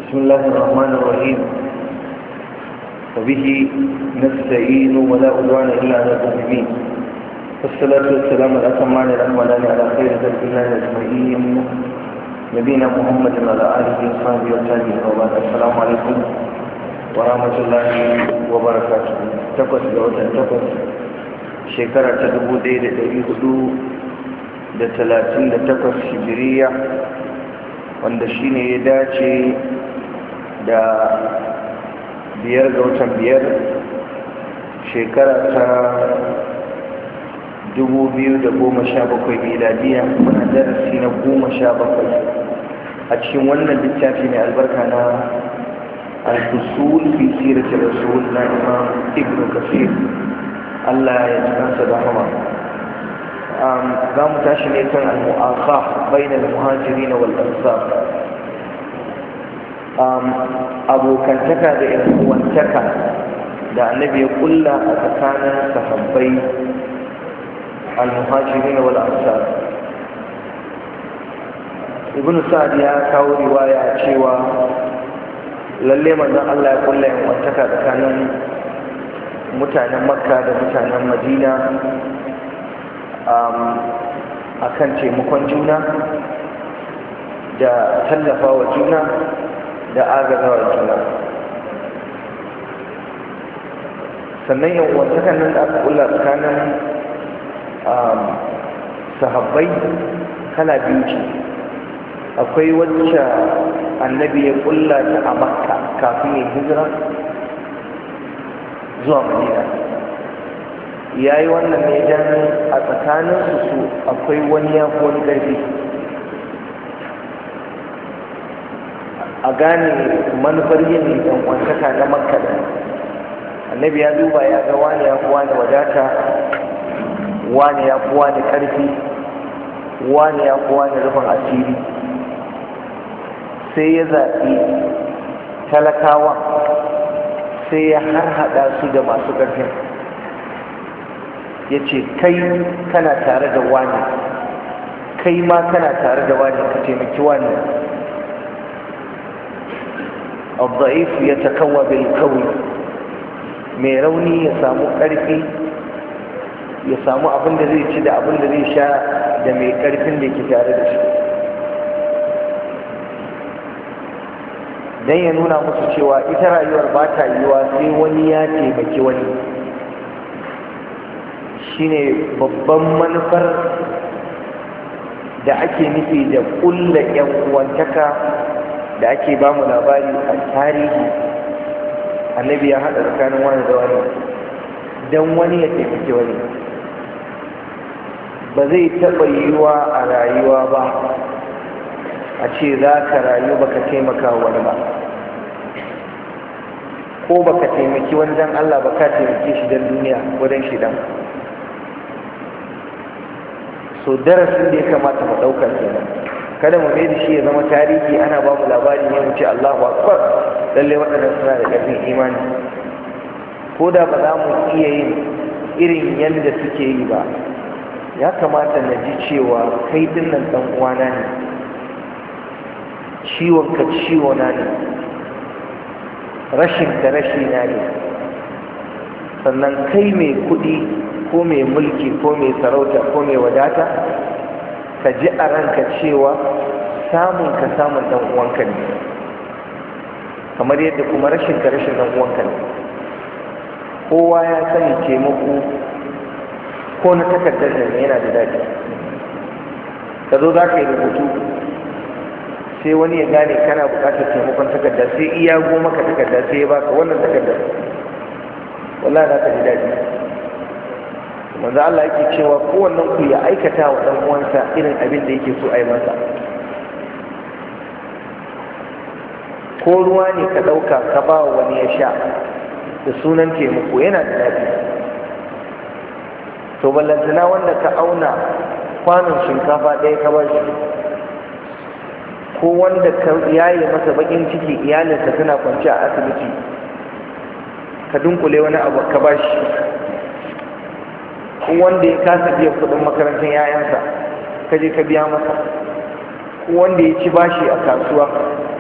بسم الله الرحمن الرحيم وبه نستعين ولا عدوان إلا على الظالمين والصلاة والسلام الأتمان الأكملان على خير خلق الله أجمعين نبينا محمد وعلى آله وصحبه وسلم وبعد السلام عليكم ورحمة الله وبركاته تقص جوة تقص شكرا تدبو دير دهيهدو da 38 hijiriya wanda shine ya dace da 5 ga watan 5 shekara ta 2017 miladiya muna darasi na 17 a cikin wannan littafi mai albarka na al-usul fi sirati rasul na Imam Ibn Kathir Allah ya tsara da rahama za mu tashi ne kan al-mu'akha bainal muhajirin wal ansar abokantaka da uwantaka da annabi ya kulla a tsakanin sahabbai al-muhajirin wal ansar. Ibn Sa'd ya kawo riwaya cewa lalle manzon Allah ya kulla uwantaka tsakanin mutanen Makka da mutanen Madina a kan taimakon juna da tallafa wa juna da agaza wa juna. Sannan yin wantakan nan da aka kula tsakanin sahabbai kala biyu ce. Akwai wacce annabi ya kulla ta a Makka kafin yin hijira zuwa Madina. Ya yi wannan ne don a tsakaninsu su akwai wani ya wani ƙarfi a gane manufar yin ɗan'uwantaka na Makka da annabi ya duba ya ga wani ya fi wani wadata, wani ya fi wani ƙarfi, wani ya fi wani rufin asiri, sai ya zaɓi talakawa sai ya harhaɗa su da masu ƙarfin. Ya ce kai kana tare da wani, kai ma kana tare da wani, ka taimaki wani. al-da'if ya takawa bil qawi, mai rauni ya samu ƙarfi, ya samu abin da zai ci da abin da zai sha da mai ƙarfin da ke tare da shi, don ya nuna musu cewa ita rayuwar ba ta yiwuwa sai wani ya taimaki wani. Shine babban manufar da ake nufi da kulla yan uwantaka da ake ba mu labari a tarihi. Annabi ya haɗa tsakanin wani da wani don wani ya taimake wani. Ba zai taɓa yiwuwa a rayuwa ba a ce za ka rayu baka taimaka wani ba, ko baka taimaki wani don Allah ba ka taimake shi don duniya ko don shi don. So darasin da ya kamata mu ɗaukar kenan, kada mu mai da shi ya zama tarihi ana ba mu labari ne mu ce Allahu Akbar lallai waɗannan suna da ƙarfin imani. Ko da ba za mu iya yin irin yadda suke yi ba, ya kamata na ji cewa kai ɗin nan ɗan uwana ne, ciwon ka ciwona ne, rashin ka rashina ne. Sannan kai mai kuɗi ko mai mulki ko mai sarauta ko mai wadata, ka ji a ranka cewa samun ka samun dan uwanka ne, kamar yadda kuma rashin ka rashin dan uwanka ne. Kowa ya sani taimako ko na takardar da yana da daɗi. Ka zo za ka yi rubutu sai wani ya gane kana buƙatar taimakon takarda, sai iya goma ka takarda sai ya baka wannan takardar, wallahi za ka ji daɗi. Manzo Allah yake cewa kowannen ku ya aikata wa dan uwansa irin abin da yake so a yi masa. Ko ruwa ne ka ɗauka ka ba wa wani ya sha da sunan taimako yana da daɗi. To ballantana wanda ka auna kwanon shinkafa ɗaya ka ba shi, ko wanda ka yaye masa bakin ciki iyalinsa tana kwance a asibiti ka dunkule wani abu ka ba shi, wanda ya kasa biyan kudin makarantar yayansa ka je ka biya masa, wanda ya ci bashi a kasuwa